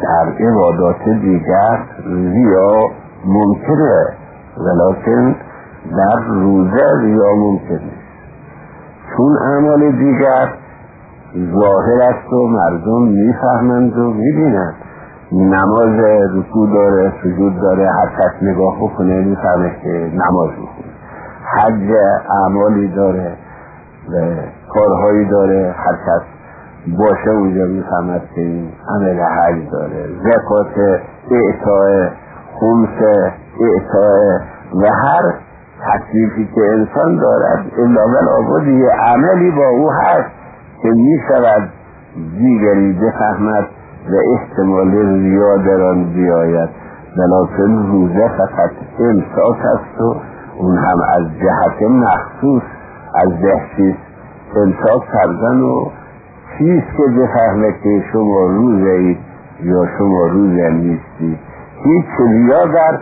در عبادات دیگر ریا ممکنه، ولیکن در روزه ریا ممکن نیست، چون اعمال دیگر ظاهر است و مردم میفهمند و میبینند. نماز رکوع داره، سجود داره، هر کس نگاه بکنه میفهمه که نماز میخونه. حج اعمالی داره و کارهایی داره، هر کس باشه اونجا میفهمد که این عمل حج داره. زکات، اعطاء خمس، اعطاء و هر تکلیفی که انسان دارد الا بالعبود یه عملی با او هست که میشود دیگری بفهمد و احتمال ریا در آن بیاید. بلکن روزه فقط امساک است و اون هم از جهت مخصوص از دهشیست امساک کردن و چیست که بفهمه که شما روزه اید یا شما روزه نیستید. هیچ ریا در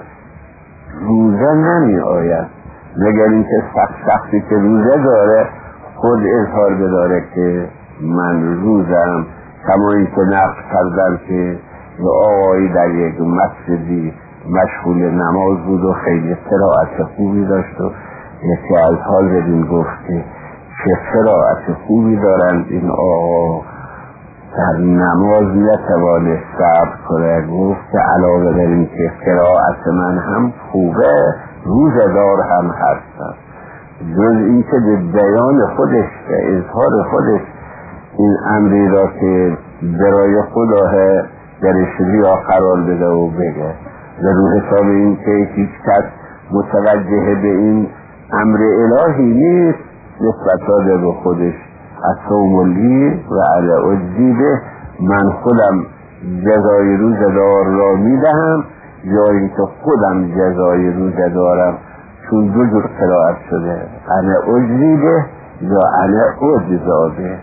روزه نمی آید، مگر اینکه شخصی که روزه داره خود اظهار بداره که من روزم، کما اینکه نقل کردن که آقایی در یک مسجدی مشغول نماز بود و خیلی قرائت خوبی داشت و یکی از حاضرین گفت که چه قرائت خوبی دارند این آقا، در نماز نتوانست صبر کنه. گفت که علاوه بر این که قرائت من هم خوبه روزدار هم هستم. جز این که به بیان خودش به اظهار خودش این امری را که برای خدا درش ریا قرار بده و بگه و رو حساب این که هیچ کس متوجه به این امر الهی نیست نسبت داده به خودش اصوملی و علی اجزیده، من خودم جزای روزدار را میدهم یا اینکه خودم جزای روزدارم، چون دو جور قرائت شده علی اجزیده یا علی اجزاده.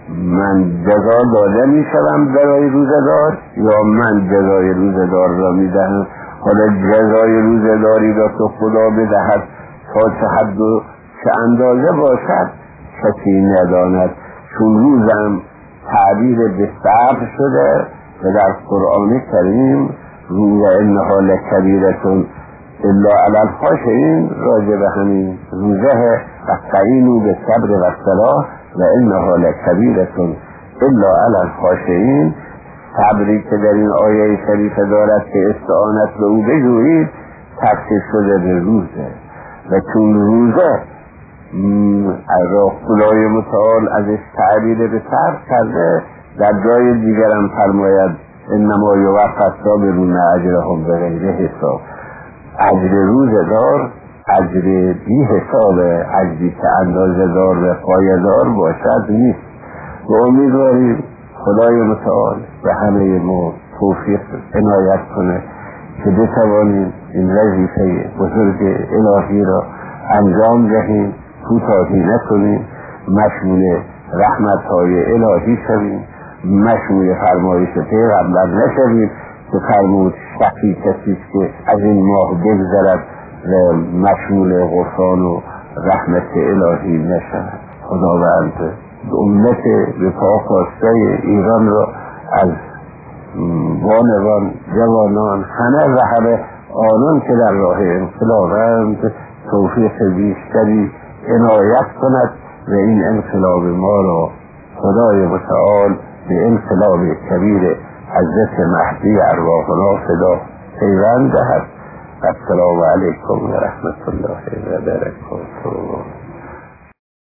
من جزا داده می شدم برای روزدار یا من جزای روزدار را می دهم. حالا جزای روزداری را که خدا بدهد تا چه حد و چه اندازه باشد کسی نداند، چون روزم تعبیر به صبر شده و در قرآن کریم روز انها لکبیرتون الا علی الخاشعین راجع به همین روزه استعینوا بالصبر والصلاة و انها لکبیرتون الا علی الخاشعین. صبری که در این آیه شریفه دارد که استعانت به او بجویید تفسیر شده به روزه، و چون روزه خدای متعال ازش تعبیر به صبر کرده، در جای دیگرم فرماید انما یوفی الصابرون اجرهم بغیر حساب. اجر روزدار اجر بی حساب، اجری که اندازه دار و پایدار باشد نیست. و امیدواریم خدای متعال به همه ما توفیق عنایت کنه که بتوانیم این وظیفه بزرگ الهی را انجام دهیم، کوتاهی نکنیم، مشمول رحمت‌های الهی شویم، مشمول فرمایش پیغمبر نشویم که فرمود شقی کسی که از این ماه بگذرد و مشمول غفران و رحمت الهی نشود. خداوند امت به پا خواسته ایران را از بانوان، جوانان، همه و همه آنان که در راه انقلابند توفیق بیشتری عنایت کند و این انقلاب ما را خدای متعال به انقلاب کبیر حضرت مهدی ارواحنا فدا پیوند دهد. السلام علیکم و رحمت الله و برکاته.